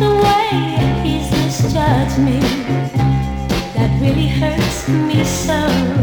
way he's misjudged me, that really hurts me so.